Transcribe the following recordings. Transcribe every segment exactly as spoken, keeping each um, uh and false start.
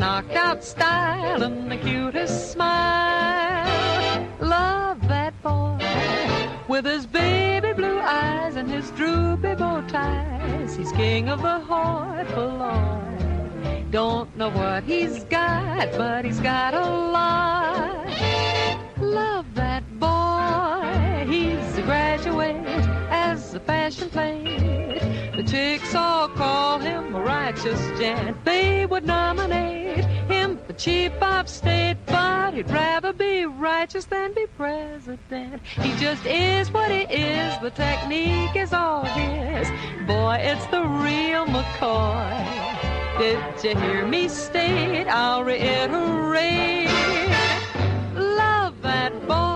knocked out style and the cutest smile. Love that boy with his baby blue eyes and his droopy bow ties. He's king of the hoi polloi. Don't know what he's got, but he's got a lot. Love that boy, he's a graduate as a fashion plate. The chicks all call him a righteous gent. They would nominate him for chief of state, but he'd rather be righteous than be president. He just is what he is, the technique is all his. Boy, it's the real McCoy. Did you hear me state? I'll reiterate. Love that boy.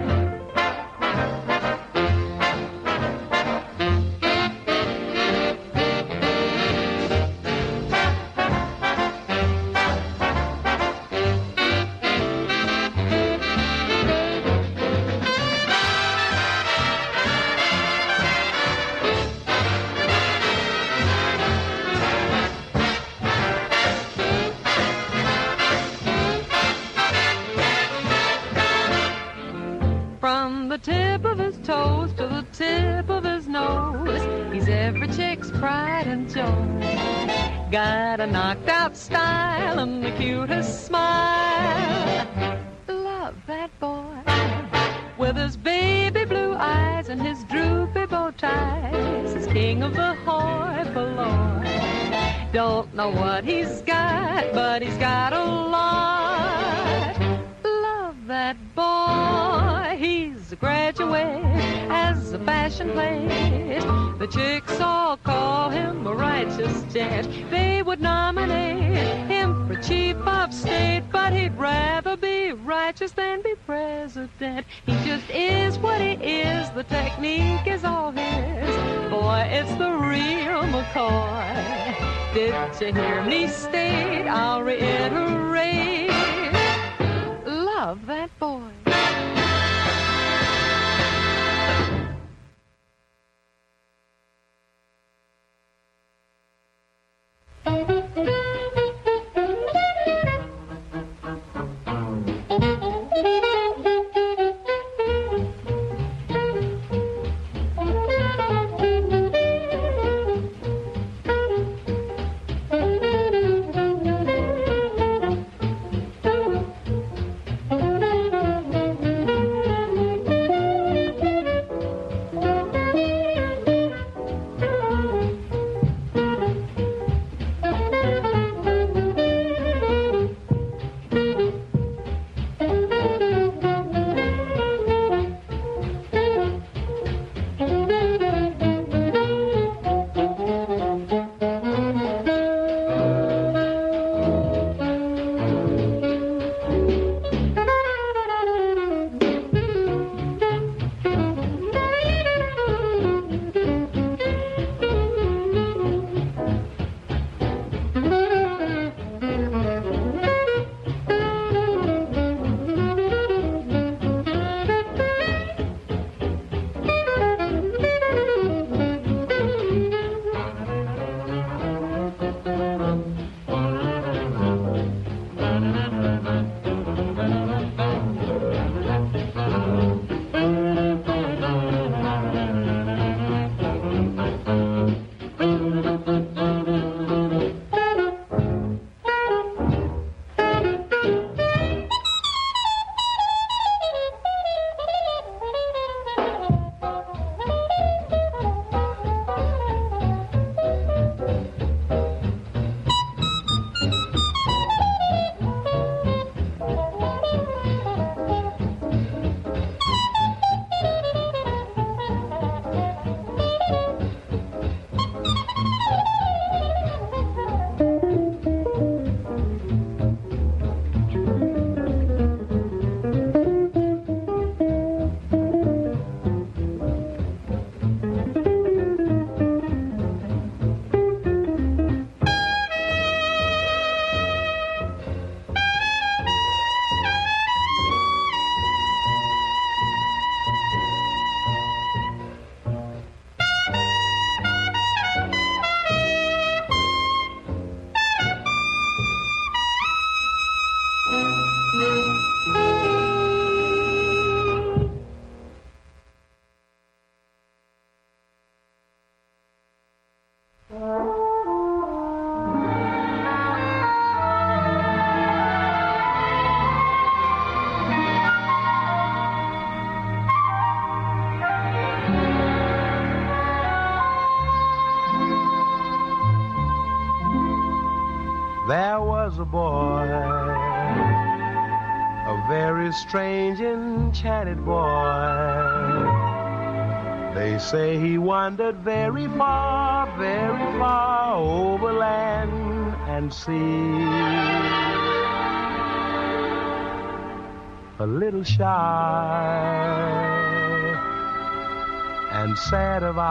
The tip of his toes to the tip of his nose, he's every chick's pride and joy. Got a knocked out style and the cutest smile. Love that boy with his baby blue eyes and his droopy bow ties. He's king of the hoi polloi. Don't know what he's got, but he's got a lot. Love that boy, he's a graduate as a fashion plate. The chicks all call him a righteous gent. They would nominate him for chief of state, but he'd rather be righteous than be president. He just is what he is, the technique is all his. Boy, it's the real McCoy. Did you hear me state? I'll reiterate. Love that boy. boy, a very strange, enchanted boy. They say he wandered very far, very far over land and sea. A little shy and sad of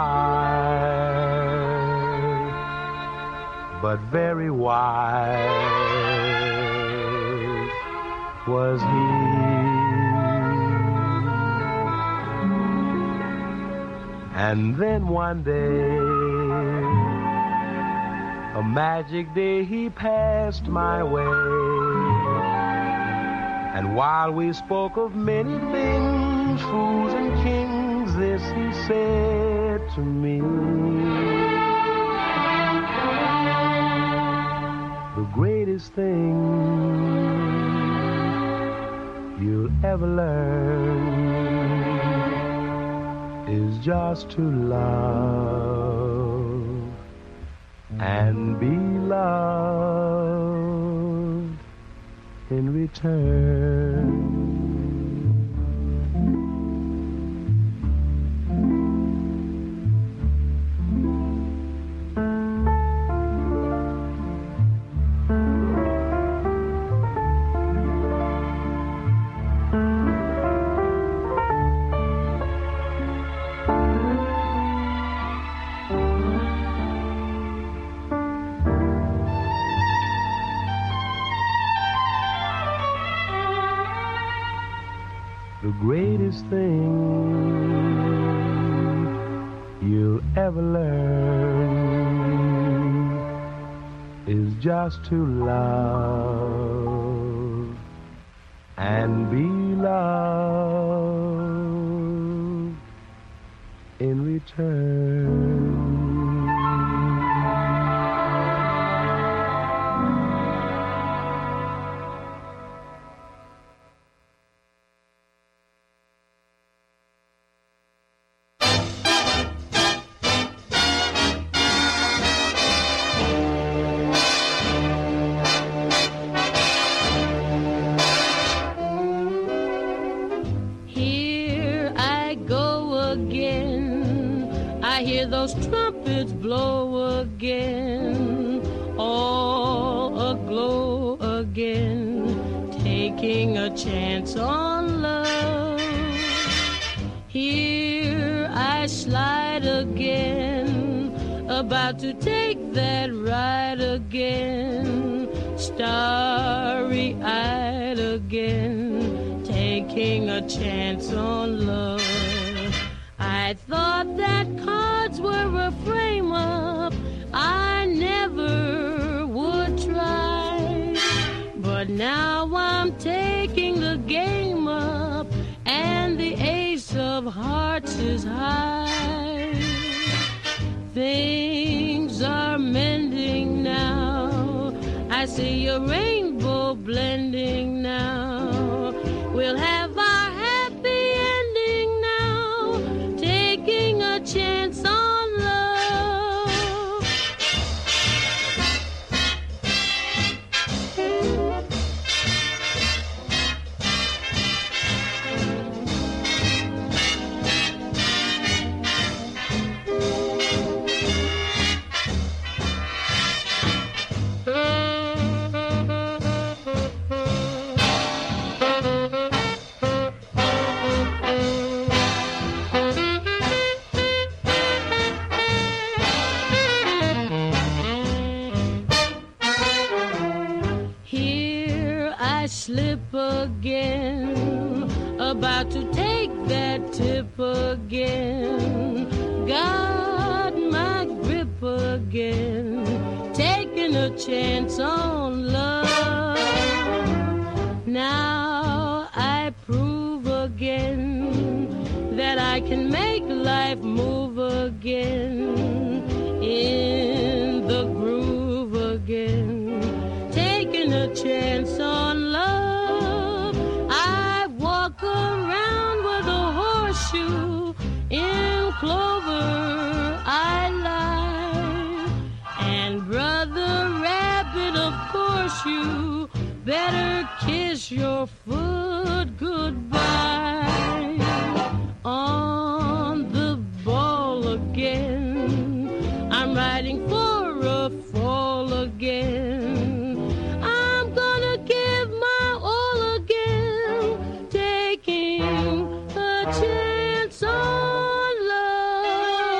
eye, but very wise was he. And then one day, a magic day, he passed my way. And while we spoke of many things, fools and kings, this he said to me: the greatest thing you'll ever learn is just to love and be loved in return. The greatest thing you'll ever learn is just to love and be loved in return. Those trumpets blow again, all aglow again, taking a chance on love. Here I slide again, about to take that ride again, starry-eyed again, taking a chance on love. I thought that cards were a frame-up I never would try, but now I'm taking the game up, and the ace of hearts is high. Things are mending now, I see a rainbow blending now. We'll have our happy ending now, taking a chance on love. Slip again, about to take that tip again, got my grip again, taking a chance on love. Now I prove again that I can make life move again, in the groove again, taking a chance on love. I walk around with a horseshoe, in clover I lie, and Brother Rabbit, of course you better kiss your foot goodbye. On the ball again, I'm riding for a fall again. I'm gonna give my all again, taking a chance on love.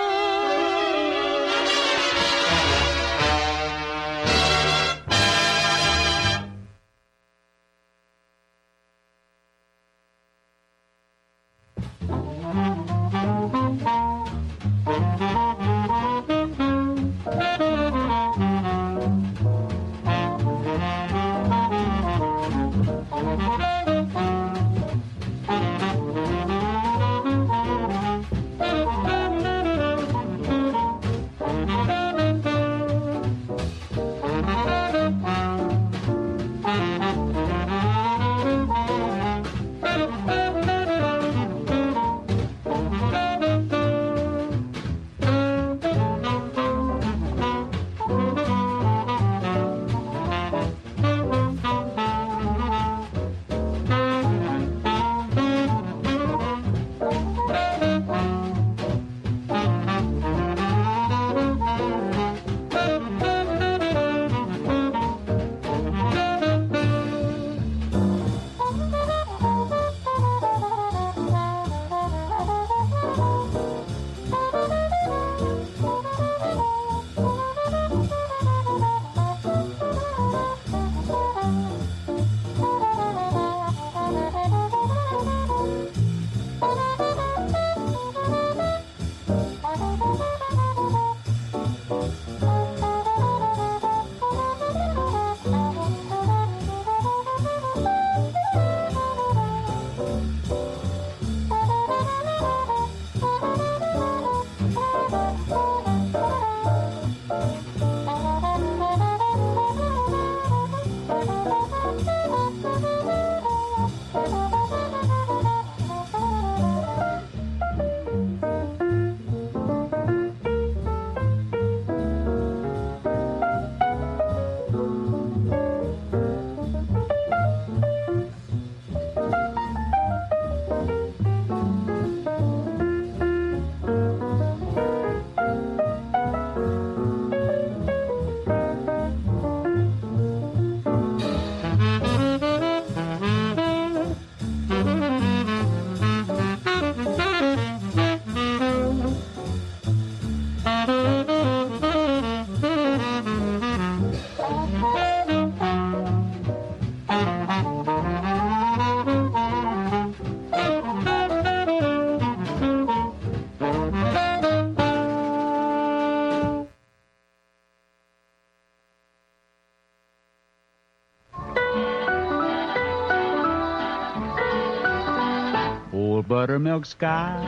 Buttermilk sky,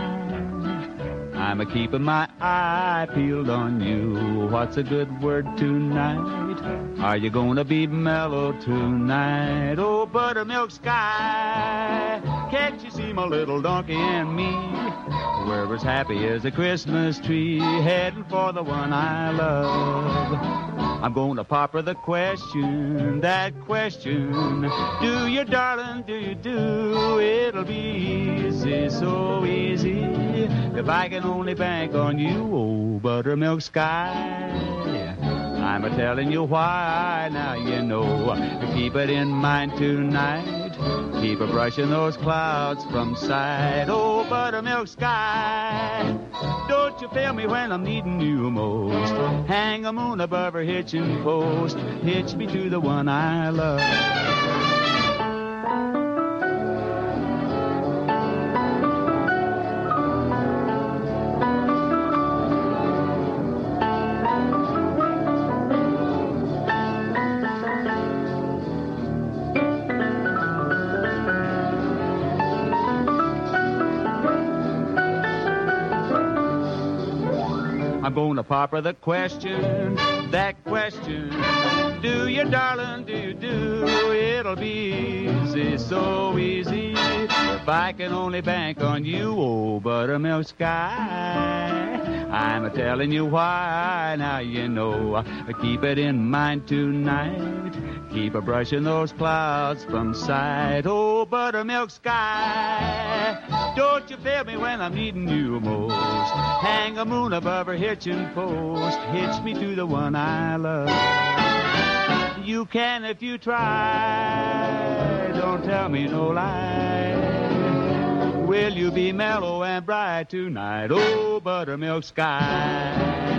I'm a keeping my eye peeled on you. What's a good word tonight? Are you gonna be mellow tonight? Oh, buttermilk sky, can't you see my little donkey and me? We're as happy as a Christmas tree, heading for the one I love. I'm gonna pop her the question, that question. Do you, darling, do you do? It'll be easy, so easy, if I can only bank on you, oh, buttermilk sky. I'm a-telling you why, now you know. Keep it in mind tonight. Keep a-brushing those clouds from sight. Oh, buttermilk sky, don't you fail me when I'm needing you most. Hang a moon above her hitching post. Hitch me to the one I love. I'm gonna pop her the question, that question. Do you, darling, do you do? It'll be easy, so easy, if if I can only bank on you, oh, buttermilk sky. I'm a-telling you why, now you know. Keep it in mind tonight. Keep a-brushing those clouds from sight, oh, buttermilk sky. Don't you fail me when I'm needing you most. Hang a moon above her hitching post. Hitch me to the one I love. You can if you try. Don't tell me no lie. Will you be mellow and bright tonight, oh, buttermilk sky?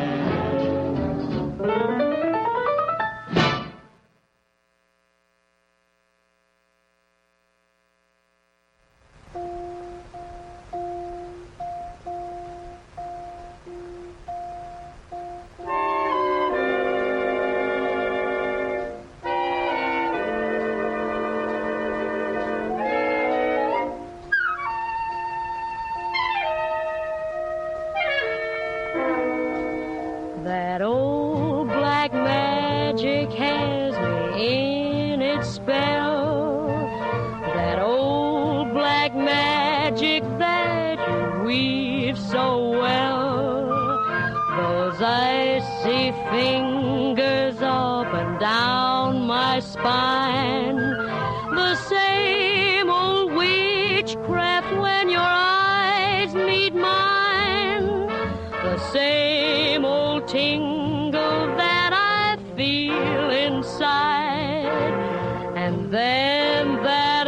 That old black magic has me in its spell. That old black magic that you weave so well. Those icy fingers up and down my spine. The same old witchcraft when your eyes meet mine. The same old tingle that I feel inside. And then that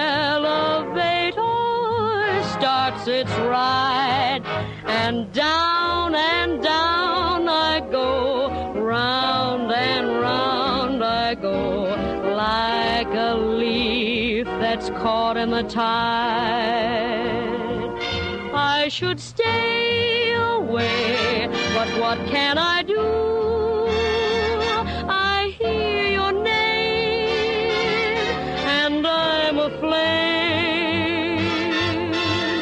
elevator starts its ride. And down and down I go, round and round I go, like a leaf that's caught in the tide. I should stay away, but what can I do? I hear your name, and I'm aflame,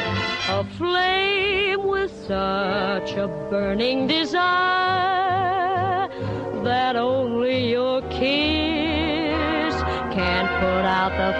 aflame with such a burning desire that only your kiss can put out the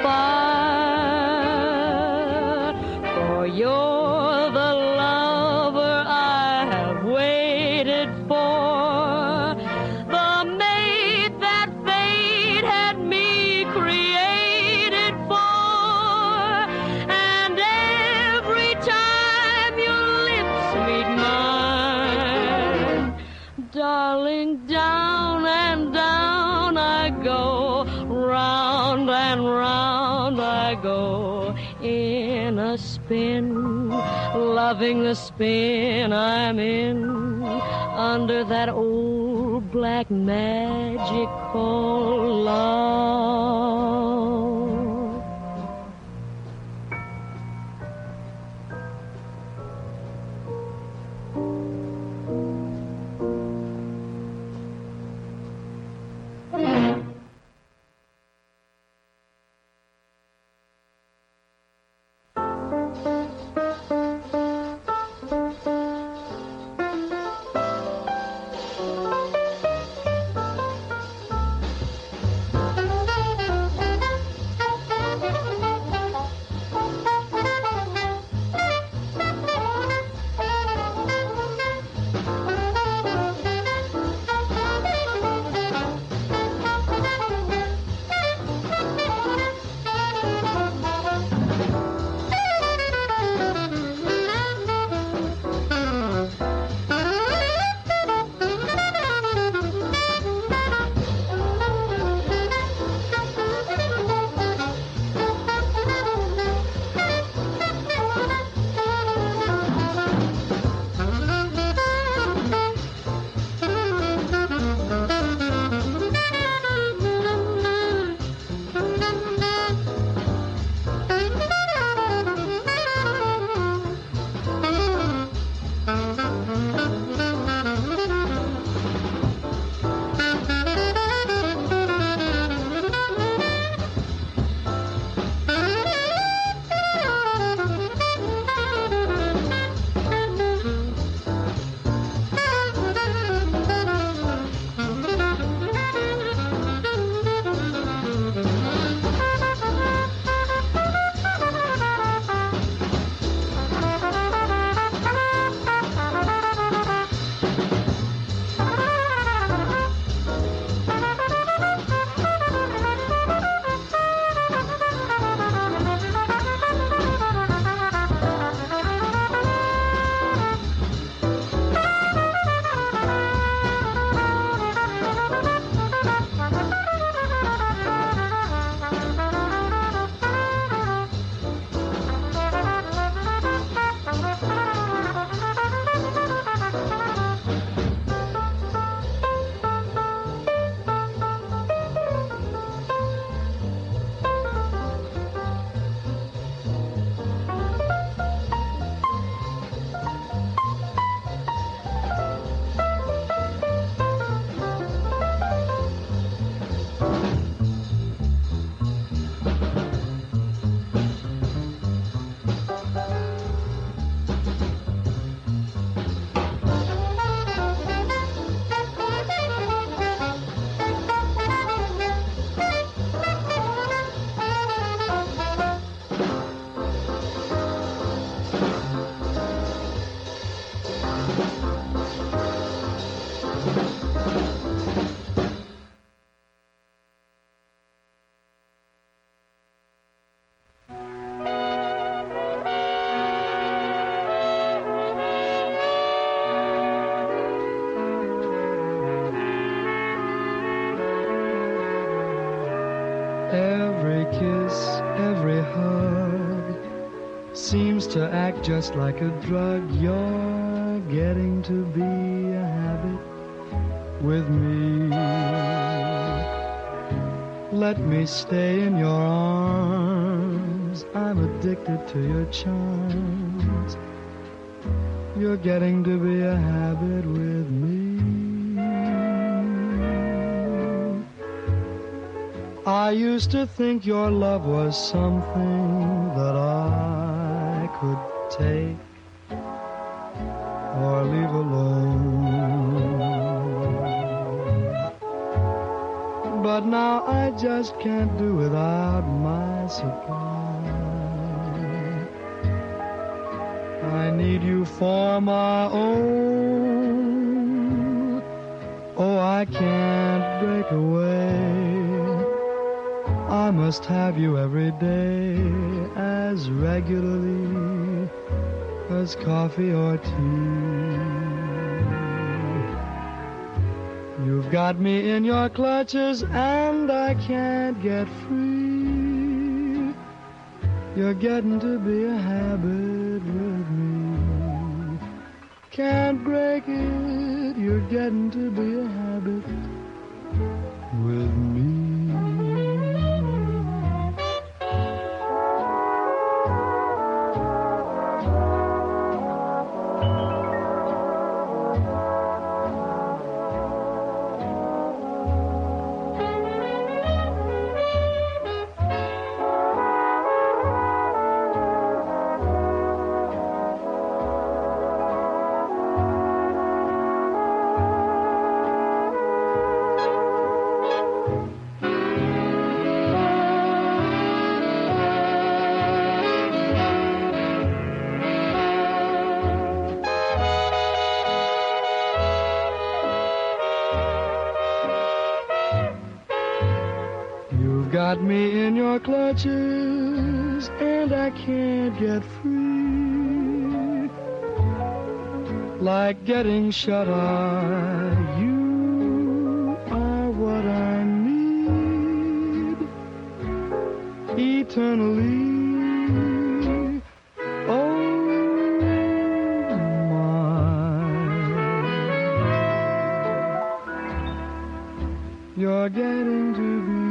fire. For you're the lover I have waited for, the mate that fate had me created for. And every time your lips meet mine, darling, down and down I go, round and round I go, in a spin, loving the spin I'm in, under that old black magic called love. seems to act just like a drug. You're getting to be a habit with me. Let me stay in your arms. I'm addicted to your charms. You're getting to be a habit with me. I used to think your love was something that I could take or leave alone. But now I just can't do without my supply. I need you for my own. Oh, I can't break away. I must have you every day, as regularly as coffee or tea. You've got me in your clutches and I can't get free. You're getting to be a habit with me. Can't break it, you're getting to be a habit with me. Got me in your clutches and I can't get free. Like getting shut eye, you are what I need eternally. Oh my, you're getting to be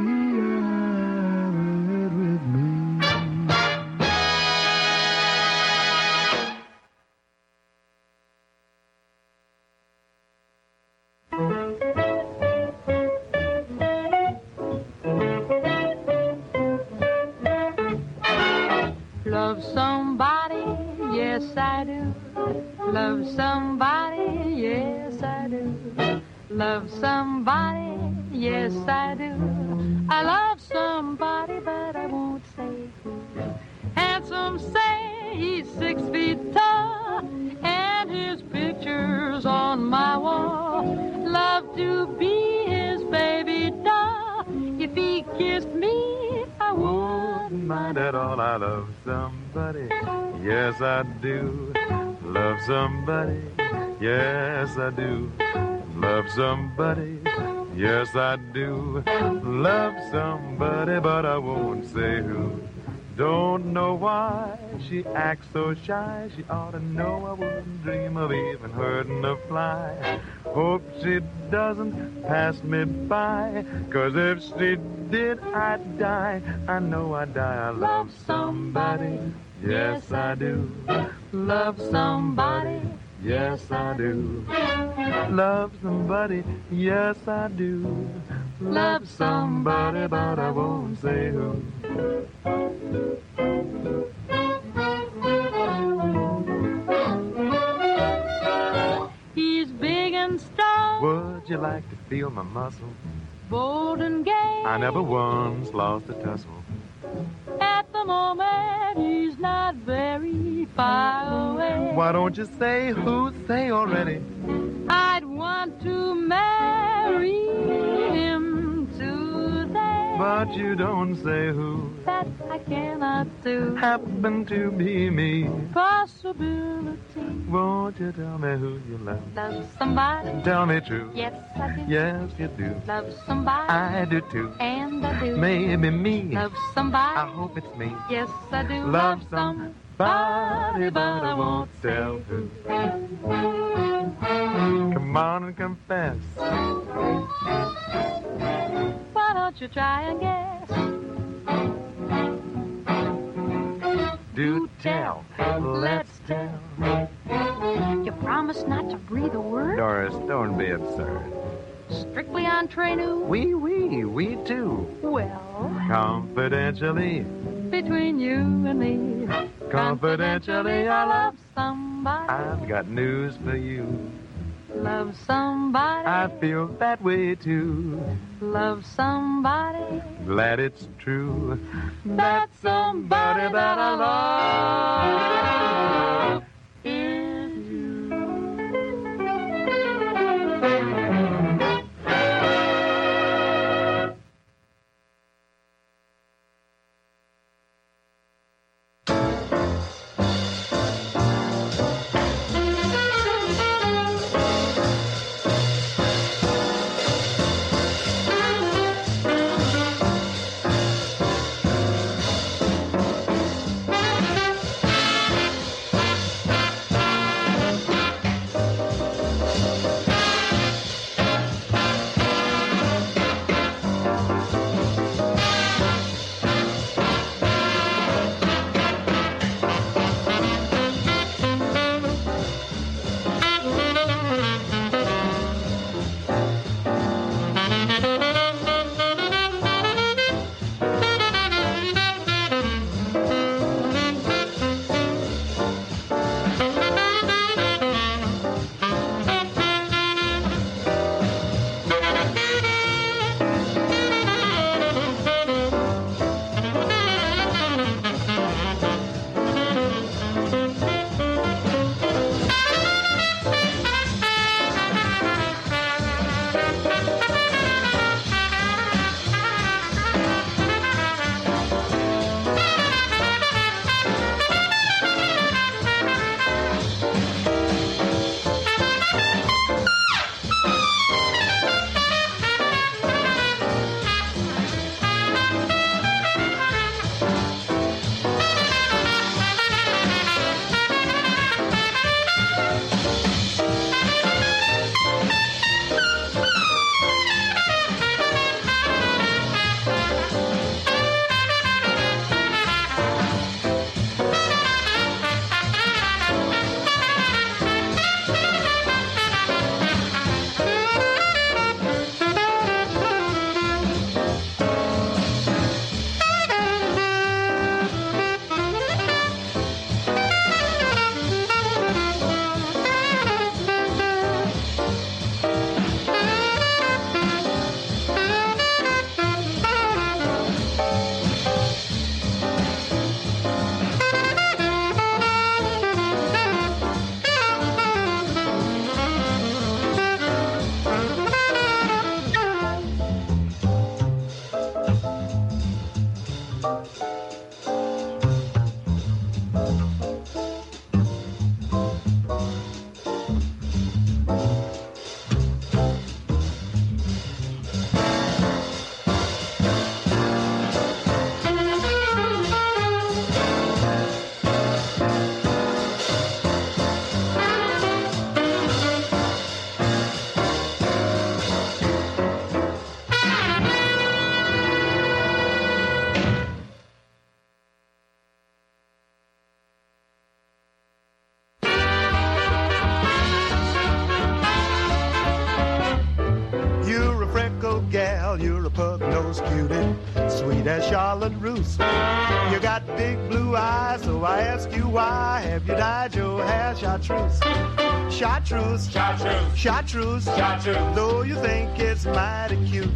Love somebody, yes I do. Love somebody, yes I do. Love somebody, yes I do. I love somebody, but I won't say who. Handsome say he's six feet tall, and his picture's on my wall. Love to be his baby doll. If he kissed me, I wouldn't mind at all. I love somebody, yes I do. Love somebody, yes I do. Love somebody, yes I do. Love somebody, but I won't say who. Don't know why she acts so shy. She ought to know I wouldn't dream of even hurting a fly. Hope she doesn't pass me by, 'cause if she did, I'd die. I know I'd die. I love somebody, yes I do. Love somebody, yes I do. Love somebody, yes I do. Love somebody, but I won't say who. He's big and strong. Would you like to feel my muscle? Bold and gay. I never once lost a tussle. At the moment, he's not very far away. Why don't you say who? Say already. I'd want to marry him today. but you don't say who. That I cannot do. Happen to be me. Possibility. Won't you tell me who you love? Love somebody. Tell me true. Yes, I do. Yes, you do. Love somebody. I do too. And I do. Maybe me. Love somebody. I hope it's me. Yes, I do. Love somebody, but I won't tell who. Come on and confess. Why don't you try and guess? Do tell, let's tell. You promise not to breathe a word? Doris, don't be absurd. Strictly entre nous? We, we, we too. Well, confidentially. Between you and me. Confidentially, I love somebody. I've got news for you. Love somebody. I feel that way too. Love somebody. Glad it's true. That somebody that I love is you. pug-nosed cutie, sweet as Charlotte Russe. You got big blue eyes, so I ask you why have you dyed your hair chartreuse? Chartreuse, Chartreuse, chartreuse, Chartreuse. Though you think it's mighty cute,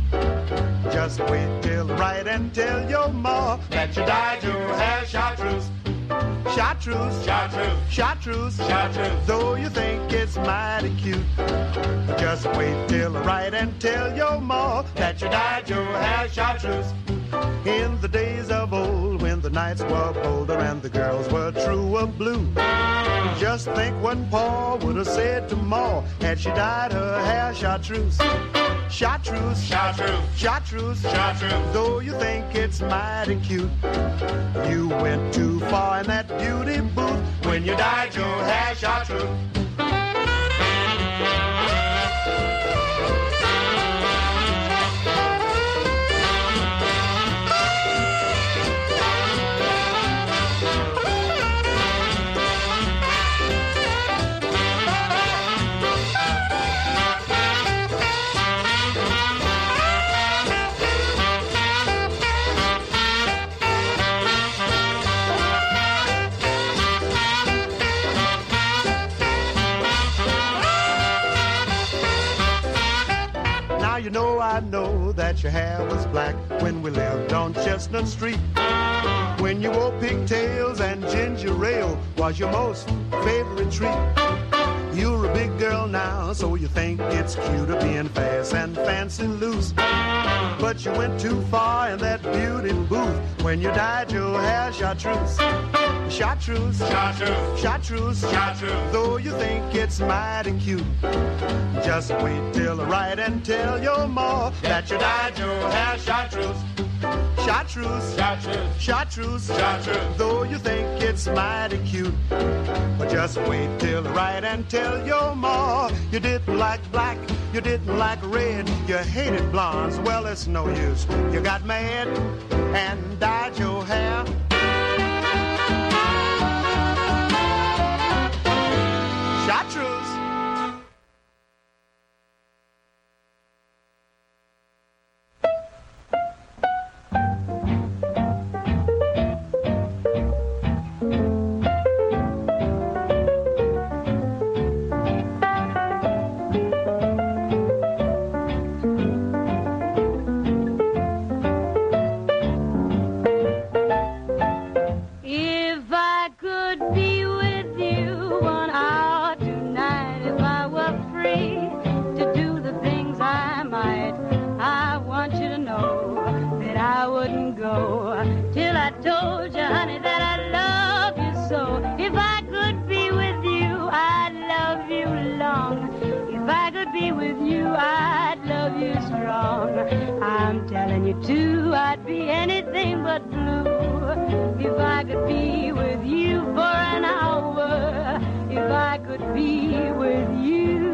just wait till right and tell your ma that you dyed your hair chartreuse. Chartreuse, chartreuse, chartreuse, chartreuse. Though you think it's mighty cute, just wait till I write and tell your ma that you dyed your hair chartreuse. In the days of old, when the nights were bolder and the girls were true of blue, just think what Pa would have said to Ma had she dyed her hair chartreuse. Chartreuse, chartreuse, chartreuse, chartreuse. Though you think it's mighty cute, you went too far in that beauty booth when you dyed your hair chartreuse. You know I know that your hair was black when we lived on Chestnut Street. When you wore pigtails and ginger ale was your most favorite treat. You're a big girl now, so you think it's cuter being fast and fancy loose. But you went too far in that beauty booth when you dyed your hair chartreuse. Chartreuse, chartreuse, chartreuse, chartreuse. Though you think it's mighty cute, just wait till I write and tell your ma that you dyed your hair chartreuse. Chartreuse, chartreuse, chartreuse, chartreuse. Though you think it's mighty cute, but just wait till I write and tell your ma you didn't like black, you didn't like red, you hated blondes. Well, it's no use. You got mad and dyed your hair. Chartreuse. I'd be anything but blue if I could be with you for an hour, if I could be with you.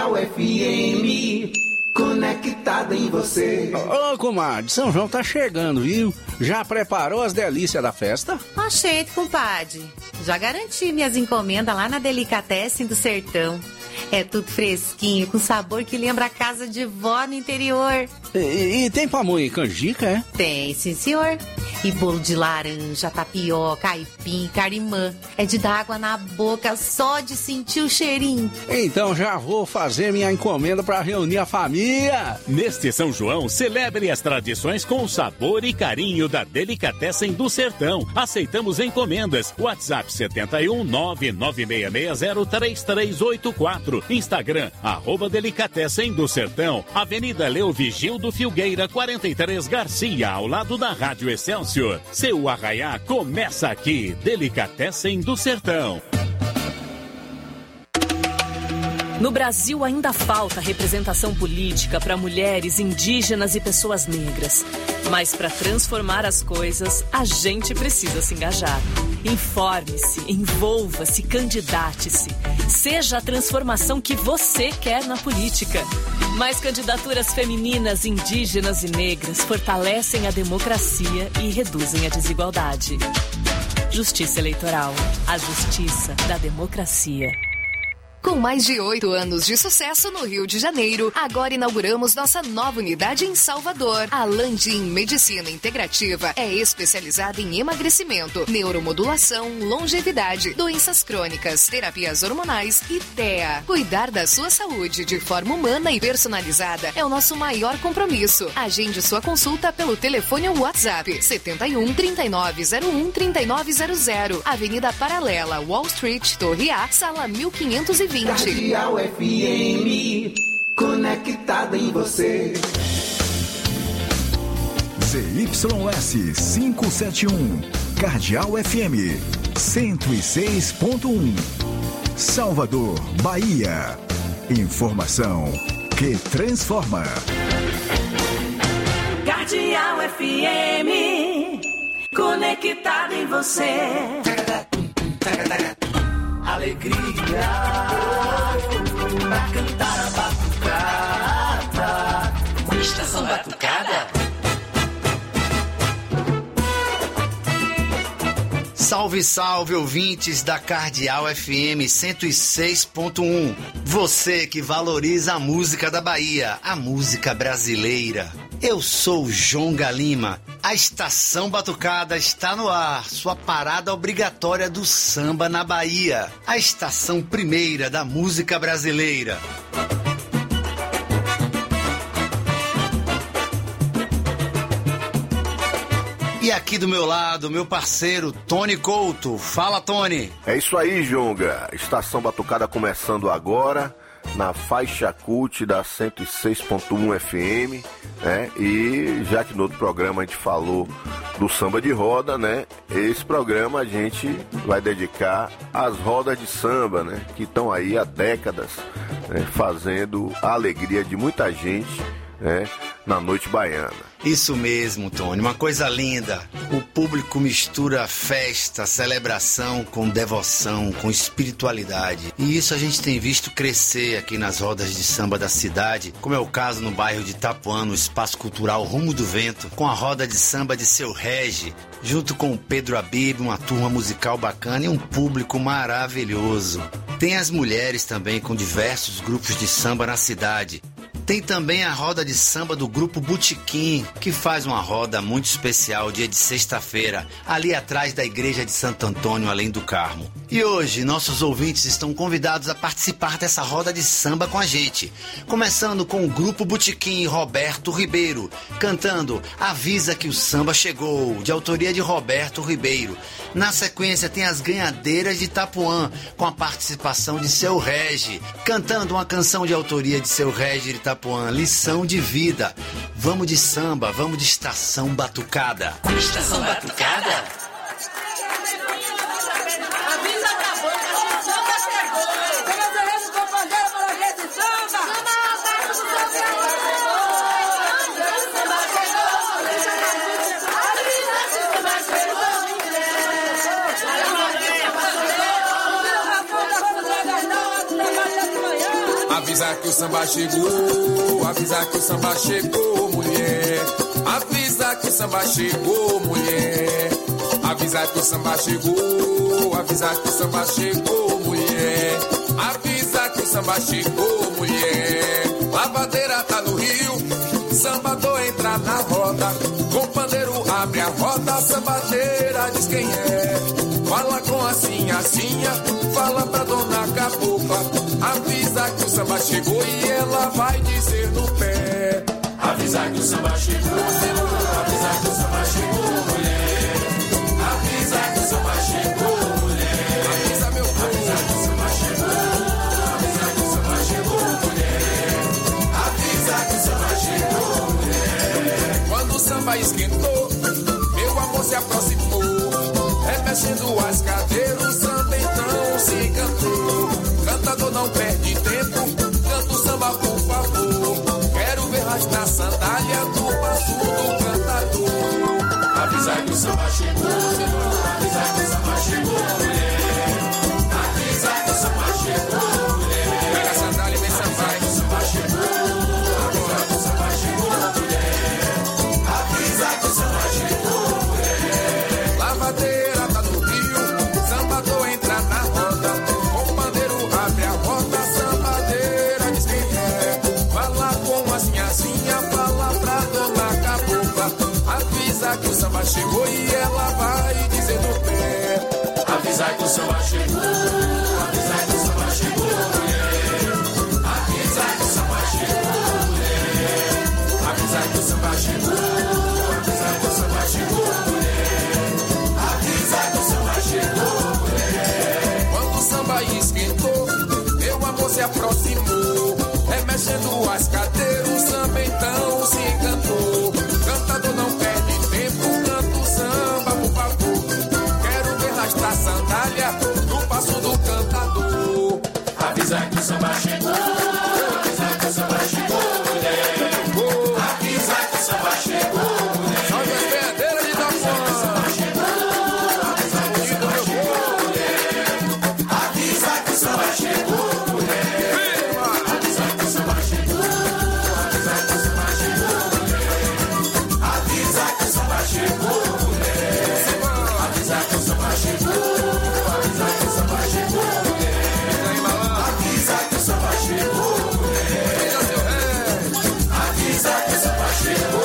Cardeal F M, conectado em você. Ô, comadre, São João tá chegando, viu? Já preparou as delícias da festa? Oxente, compadre. Já garanti minhas encomendas lá na Delicatessen do Sertão. É tudo fresquinho, com sabor que lembra a casa de vó no interior. E, e tem pamonha e canjica, é? Tem, sim, senhor. E bolo de laranja, tapioca, aipim, carimã. É de dar água na boca só de sentir o cheirinho. Então já vou fazer minha encomenda para reunir a família. Neste São João, celebre as tradições com o sabor e carinho da Delicatessen do Sertão. Aceitamos encomendas. WhatsApp sete um nove nove seis seis zero três três oito quatro. Instagram, arroba Delicatessen do Sertão. Avenida Leo Vigildo Filgueira, quarenta e três Garcia, ao lado da Rádio Excelsior. Seu arraiá começa aqui. Delicatessen do Sertão. No Brasil ainda falta representação política para mulheres, indígenas e pessoas negras. Mas para transformar as coisas, a gente precisa se engajar. Informe-se, envolva-se, candidate-se. Seja a transformação que você quer na política. Mais candidaturas femininas, indígenas e negras fortalecem a democracia e reduzem a desigualdade. Justiça Eleitoral. A justiça da democracia. Com mais de oito anos de sucesso no Rio de Janeiro, agora inauguramos nossa nova unidade em Salvador. A Landim Medicina Integrativa é especializada em emagrecimento, neuromodulação, longevidade, doenças crônicas, terapias hormonais e T E A. Cuidar da sua saúde de forma humana e personalizada é o nosso maior compromisso. Agende sua consulta pelo telefone ou WhatsApp sete um, trinta e nove zero um, trinta e nove zero zero. Avenida Paralela, Wall Street, Torre A, sala mil quinhentos e vinte. Cardeal F M, conectado em você. Z Y S quinhentos e setenta e um, Cardeal F M, cento e seis ponto um. Salvador, Bahia. Informação que transforma. Cardeal F M, conectado em você. Alegria pra cantar a batucada. Estação Batucada. Salve, salve, ouvintes da Cardeal F M cento e seis ponto um. Você que valoriza a música da Bahia, a música brasileira. Eu sou Jonga Lima. A Estação Batucada está no ar, sua parada obrigatória do samba na Bahia. A estação primeira da música brasileira. E aqui do meu lado, meu parceiro Tony Couto. Fala, Tony. É isso aí, Jonga. Estação Batucada começando agora, na faixa cult da cento e seis ponto um F M, né? E já que no outro programa a gente falou do samba de roda, né? Esse programa a gente vai dedicar às rodas de samba, né? Que estão aí há décadas, né? Fazendo a alegria de muita gente, né? Na noite baiana. Isso mesmo, Tony, uma coisa linda. O público mistura festa, celebração com devoção, com espiritualidade. E isso a gente tem visto crescer aqui nas rodas de samba da cidade, como é o caso no bairro de Itapuã, no Espaço Cultural Rumo do Vento, com a roda de samba de Seu Regi, junto com o Pedro Abib, uma turma musical bacana e um público maravilhoso. Tem as mulheres também com diversos grupos de samba na cidade. Tem também a roda de samba do Grupo Botequim, que faz uma roda muito especial dia de sexta-feira, ali atrás da Igreja de Santo Antônio, além do Carmo. E hoje, nossos ouvintes estão convidados a participar dessa roda de samba com a gente. Começando com o Grupo Botequim Roberto Ribeiro, cantando Avisa que o Samba Chegou, de autoria de Roberto Ribeiro. Na sequência tem as Ganhadeiras de Itapuã, com a participação de Seu Regi, cantando uma canção de autoria de Seu Regi de Itapuã, Lição de Vida. Vamos de samba, vamos de Estação Batucada. Estação Batucada. Avisa que o samba chegou, avisa que o samba chegou, mulher. Avisa que o samba chegou, mulher. Avisa que o samba chegou, avisa que o samba chegou, mulher. Avisa que o samba chegou, mulher. Lavadeira tá no rio, sambador entra na roda. Com pandeiro abre a roda, sambadeira diz quem é. Fala com a sinha, sinha, fala pra dona cabocla. Avisa que o samba chegou e ela vai dizer no pé. Avisa que o samba chegou, avisa que o samba chegou, mulher. Avisa que o samba chegou, mulher. Avisa meu povo, avisa que o samba chegou. Avisa que o samba chegou, mulher. Avisa que o samba chegou, mulher. Quando o samba esquentou, meu amor se aproximou. Remexendo as cadeiras, o samba então se cantou. Cantador não perde tempo, canta o samba por favor. Quero ver rasgar a sandália do passo do cantador. Avisa que o samba chegou, avisa que o samba chegou, mulher. Avisa que o samba chegou, mulher. Pega a sandália e vem sambar. Que o samba chegou, avisa que o samba chegou, mulher. Avisa que o samba chegou, mulher. Lavadeira tá no rio, sambador entra na roda. Com pandeiro abre a roda, sambadeira diz quem é. Fala com a sinhazinha, fala pra dona cabocla. Avisa que o samba chegou e ela vai dizer no pé. Avisa que o samba chegou, avisa que o samba chegou, mulher. Avisa que o samba chegou, mulher. Avisa que o samba chegou, avisa que o samba chegou, mulher. Avisa que o samba chegou, mulher. Quando o samba esquentou, meu amor se aproximou. Remexendo as cadeiras, o samba então se encantou. Cantador não perde tempo, canta o samba por favor. Quero ver rastar sandália no passo do cantador. Avisa que o samba chegou, avisa que o samba chegou, mulher. Avisa que o samba chegou, mulher. Salve as bandeiras de Dalfã. Avisa que o samba chegou, avisa que o samba chegou, mulher. Avisa que o samba chegou, mulher. Avisa que o samba chegou, avisa que o samba chegou, mulher. Avisa que o samba chegou, mulher. Avisa que o samba chegou, avisa que o samba chegou, mulher. Avisa que o samba chegou, mulher. Avisa que o samba chegou,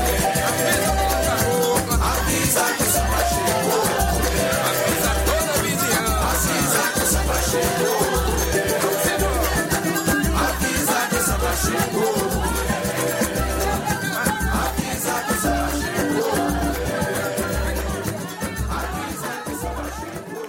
mulher. Avisa que o samba chegou, mulher. Avisa toda a vizinhança. Avisa que o samba chegou, mulher. Avisa que o samba chegou, mulher. Avisa que o samba chegou, mulher. Avisa que o samba chegou.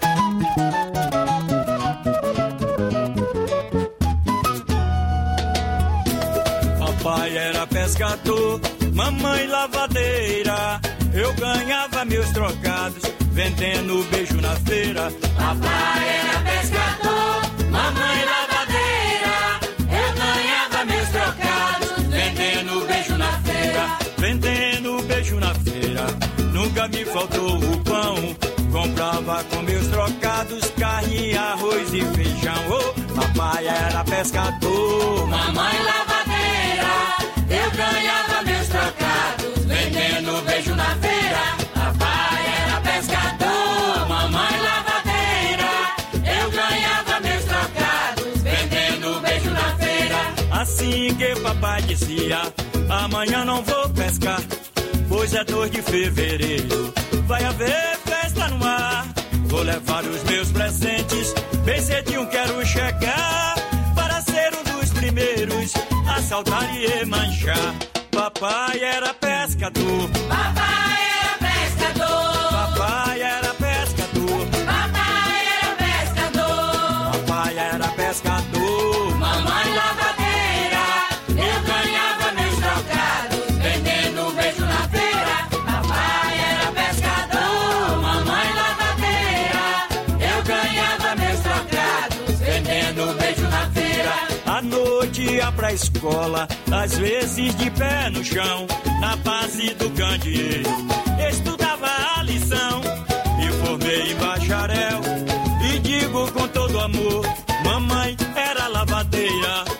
Papai era pescador, mamãe lavadeira. Eu ganhava meus trocados, vendendo beijo na feira. Papai era pescador, mamãe lavadeira. Eu ganhava meus trocados, vendendo beijo na feira. Vendendo beijo na feira, nunca me faltou o pão. Comprava com meus trocados carne, arroz e feijão. Oh, papai era pescador, mamãe lavadeira. Eu ganhava meus trocados, vendendo beijo na feira. Papai era pescador, mamãe lavadeira. Eu ganhava meus trocados, vendendo beijo na feira. Assim que papai dizia, amanhã não vou pescar, pois é dois de fevereiro, vai haver festa no mar. Vou levar os meus presentes, bem cedinho quero chegar, para ser um dos primeiros a saltar e manchar. Papai era pescador, papai era pescador. Papai era pescador, papai era pescador. Papai era pescador, mamãe lavadeira. Eu ganhava meus trocados, vendendo beijo na feira. Papai era pescador, mamãe lavadeira. Eu ganhava meus trocados, vendendo beijo na feira. À noite ia pra escola, às vezes de pé no chão, na base do candeeiro, estudava a lição e formei em bacharel. E digo com todo amor, mamãe era lavadeira.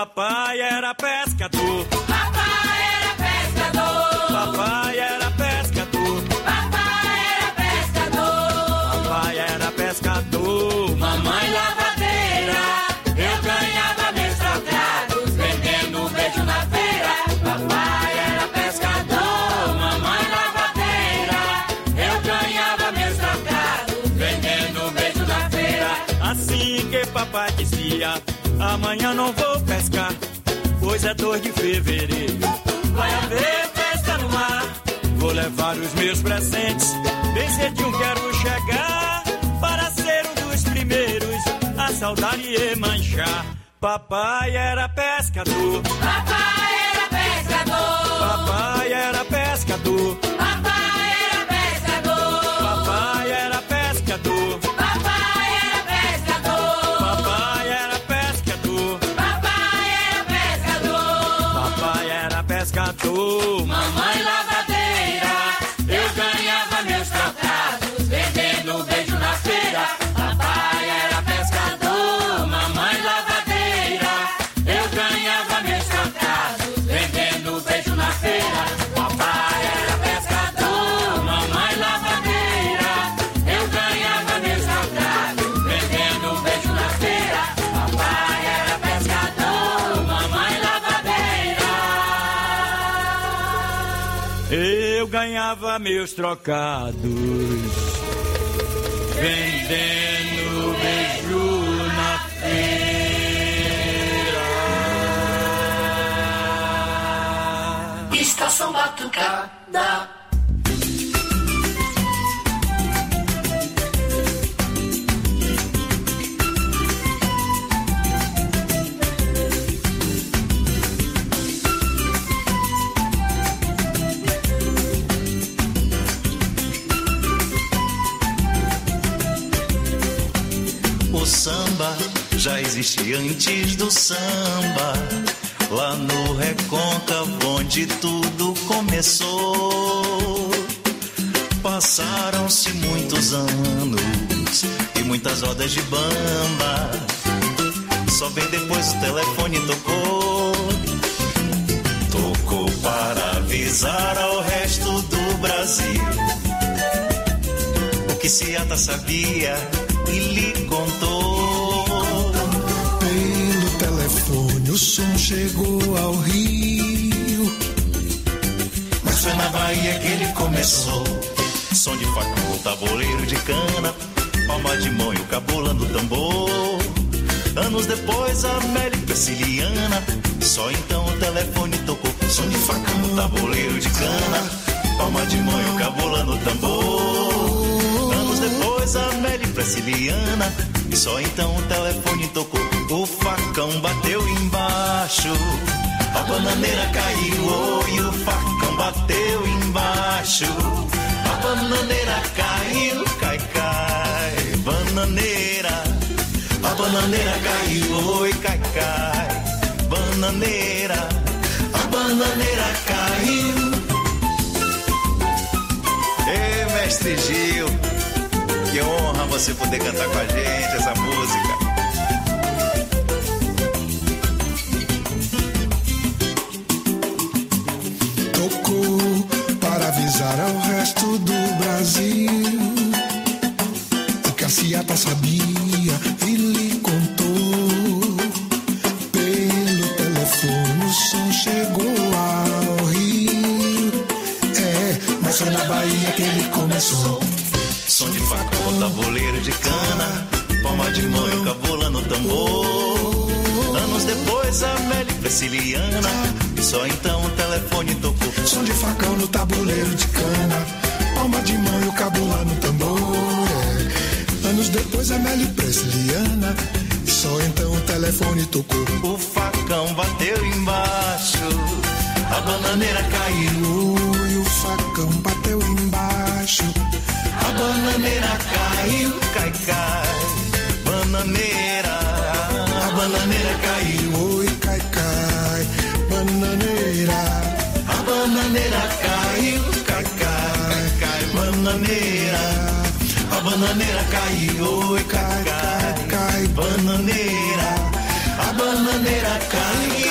Papai era pescador. Papai era pescador. Papai era pescador. Papai era pescador. Papai era pescador. Mamãe lavadeira. Eu ganhava meus trocados vendendo beijo na feira. Papai era pescador. Mamãe lavadeira. Eu ganhava meus trocados vendendo beijo na feira. Assim que papai dizia: amanhã não vou pescar, pois é dois de fevereiro. Vai haver festa no mar, vou levar os meus presentes. Bem cedinho quero chegar, para ser um dos primeiros a saudar e manchar. Papai era pescador. Papai era pescador. Papai era pescador. Papai era pescador. Papai era pescador. Papai era pescador. Papai era pescador. Papai era pescador. Papai era pescador. Mamãe lavadeira. Eu ganhava meus trocados vendendo beijo na feira. Papai era pescador. Mamãe lavadeira. Eu ganhava meus trocados vendendo beijo na feira. Papai era pescador. Mamãe lavadeira. Eu ganhava meus trocados vendendo beijo na feira. Papai era pescador. Mamãe lavadeira. Eu ganhava meus trocados vendendo beijo na feira. Estação Batucada. O samba já existia antes do samba, lá no Recôncavo onde tudo começou. Passaram-se muitos anos e muitas rodas de bamba, só bem depois o telefone tocou. Tocou para avisar ao resto do Brasil o que Seata sabia e lhe contou. Pelo telefone o som chegou ao Rio, mas foi na Bahia que ele começou. Som de facão, tabuleiro de cana, palma de mão e o cabulando tambor. Anos depois a Amélia Brasiliana, só então o telefone tocou. Som de facão, tabuleiro de cana, palma de mão e o cabulando tambor. Anos depois a Amélia Brasiliana, só então o telefone tocou. O facão bateu embaixo, a bananeira caiu, oh, e o facão bateu embaixo. A bananeira caiu, cai, cai, bananeira. A bananeira caiu, oi, cai, cai, bananeira. A bananeira caiu. Ei, mestre Gil, que honra você poder cantar com a gente essa música. Tocou para avisar ao resto do Brasil o que a Seata sabia e lhe contou. Pelo telefone o som chegou ao Rio, é, mas foi na Bahia que ele começou. Som de facão, tabuleiro de cana, palma de mão e o cabula no tambor. Anos depois a Amélia Brasiliana, só então o telefone tocou. Som de facão no tabuleiro de cana, palma de mão e o cabula no tambor. É. Anos depois a Amélia Brasiliana, só então o telefone tocou. O facão bateu embaixo, a bananeira caiu, e o facão bateu embaixo. A bananeira caiu, cai, cai, bananeira. A bananeira caiu, oi, cai, cai, bananeira. A bananeira caiu, cai, cai, cai, bananeira. A bananeira caiu, oi, cai, cai, cai, bananeira. A bananeira caiu.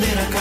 bandeira